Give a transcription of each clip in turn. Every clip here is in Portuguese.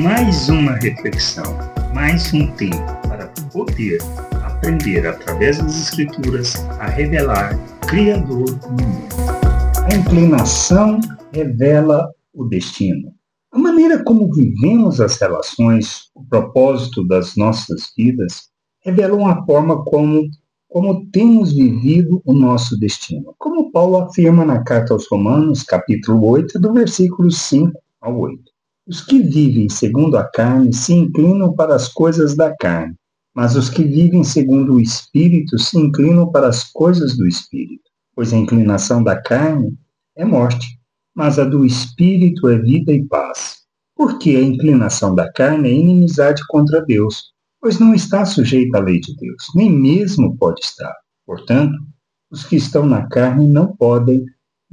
mais uma reflexão, mais um tempo para poder aprender através das Escrituras a revelar o Criador no mundo. A inclinação revela o destino. A maneira como vivemos as relações, o propósito das nossas vidas, revelam a forma como temos vivido o nosso destino. Como Paulo afirma na carta aos Romanos, capítulo 8, do versículo 5 ao 8. Os que vivem segundo a carne se inclinam para as coisas da carne, mas os que vivem segundo o Espírito se inclinam para as coisas do Espírito. Pois a inclinação da carne é morte, mas a do Espírito é vida e paz. Porque a inclinação da carne é inimizade contra Deus, pois não está sujeita à lei de Deus, nem mesmo pode estar. Portanto, os que estão na carne não podem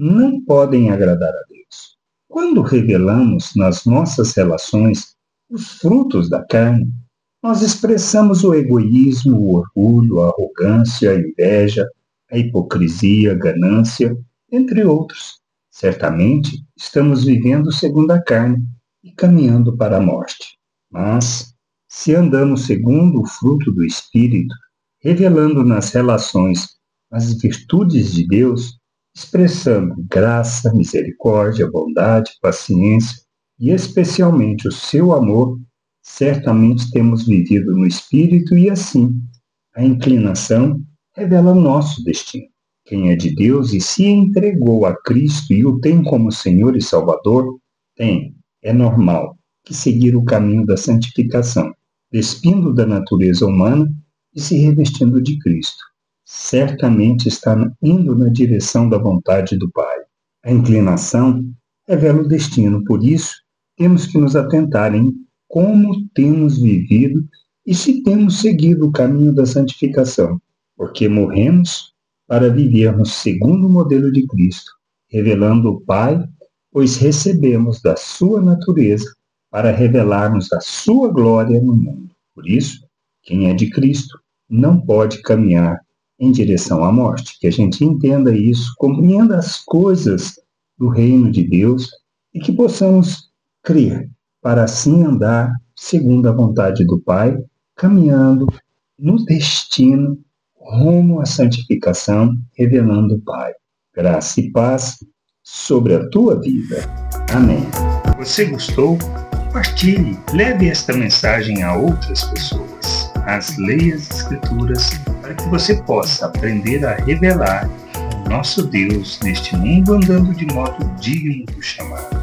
agradar a Deus. Quando revelamos nas nossas relações os frutos da carne, nós expressamos o egoísmo, o orgulho, a arrogância, a inveja, a hipocrisia, a ganância, entre outros. Certamente, estamos vivendo segundo a carne e caminhando para a morte. Mas, se andamos segundo o fruto do Espírito, revelando nas relações as virtudes de Deus, expressando graça, misericórdia, bondade, paciência e especialmente o seu amor, certamente temos vivido no Espírito e assim, a inclinação revela o nosso destino. Quem é de Deus e se entregou a Cristo e o tem como Senhor e Salvador, é normal que seguir o caminho da santificação, despindo da natureza humana e se revestindo de Cristo. Certamente está indo na direção da vontade do Pai. A inclinação revela o destino, por isso temos que nos atentar em como temos vivido e se temos seguido o caminho da santificação, porque morremos para vivermos segundo o modelo de Cristo, revelando o Pai, pois recebemos da sua natureza para revelarmos a sua glória no mundo. Por isso, quem é de Cristo não pode caminhar em direção à morte. Que a gente entenda isso, compreenda as coisas do reino de Deus e que possamos crer para assim andar segundo a vontade do Pai, caminhando no destino rumo à santificação, revelando o Pai. Graça e paz sobre a tua vida. Amém. Você gostou? Compartilhe, leve esta mensagem a outras pessoas. Leia as Escrituras para que você possa aprender a revelar o nosso Deus neste mundo andando de modo digno do chamado.